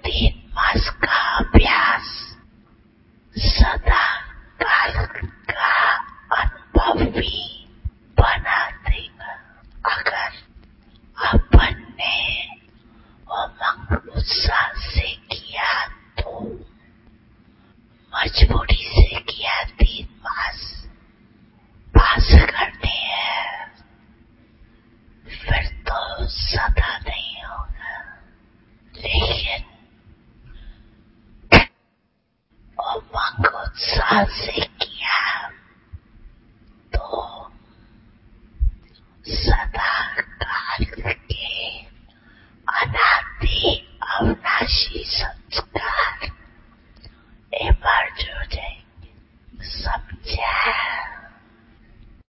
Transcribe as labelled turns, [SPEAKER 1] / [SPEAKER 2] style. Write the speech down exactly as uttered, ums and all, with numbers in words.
[SPEAKER 1] तीन मास का अभ्यास सदा काल का अनुभव भी बना देगा। अगर अपन ने उमंग उत्साह से किया तो मजबूरी से किया, तीन मास पास करने हैं, फिर तो सदा नहीं होगा। लेकिन उमंग उत्साह से किया तो सदा